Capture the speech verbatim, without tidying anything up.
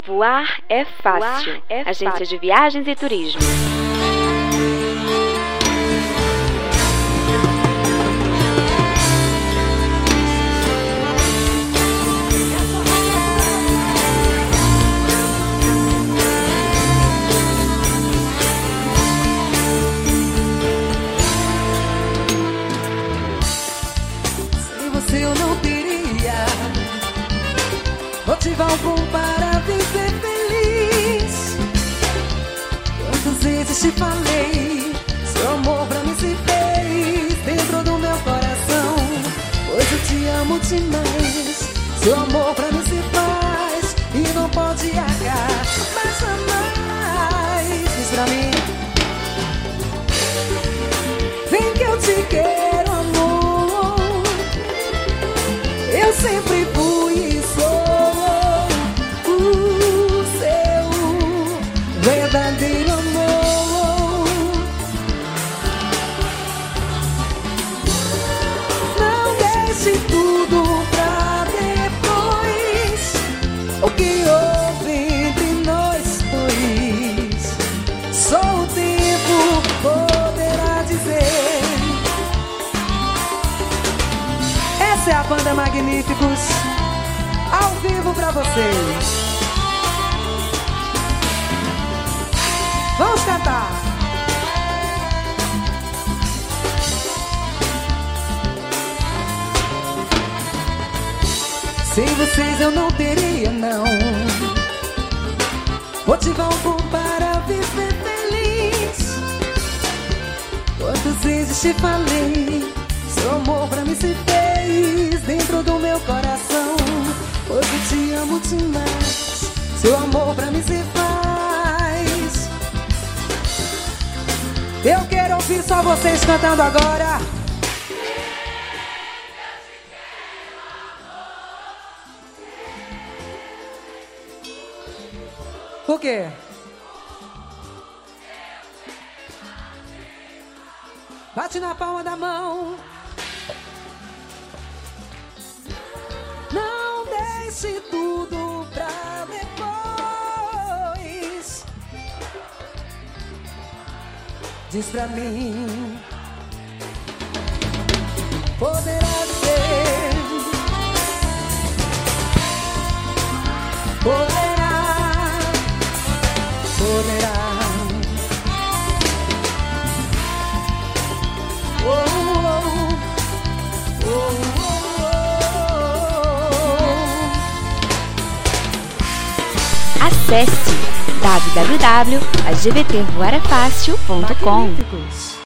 Voar é fácil. Voar é Agência fácil. De Viagens e Turismo. Sem você eu não teria motivo algum para viver feliz. Quantas vezes te falei, seu amor pra mim se fez dentro do meu coração, pois eu te amo demais. Seu amor pra mim se faz e não pode acabar mais jamais. Diz pra mim, vem que eu te quero, amor. Eu sempre fui e sou o seu verdadeiro amor. Não deixe tudo pra depois. O que houve entre nós dois, só o tempo poderá dizer. Essa é a banda Magníficos, ao vivo pra vocês. Vamos cantar. Sem vocês eu não teria, não, motivo algum para viver feliz. Quantas vezes te falei, seu amor pra mim se fez dentro do meu coração, pois eu te amo demais. Seu amor pra mim se faz. Eu quero ouvir só vocês cantando agora. Por quê? Bate na palma da mão. Não deixe tudo pra depois. Diz pra mim, poderá ser, poderá, poderá. Oh, oh, oh, oh, oh. Acesse w w w ponto a g v t voar é fácil ponto com.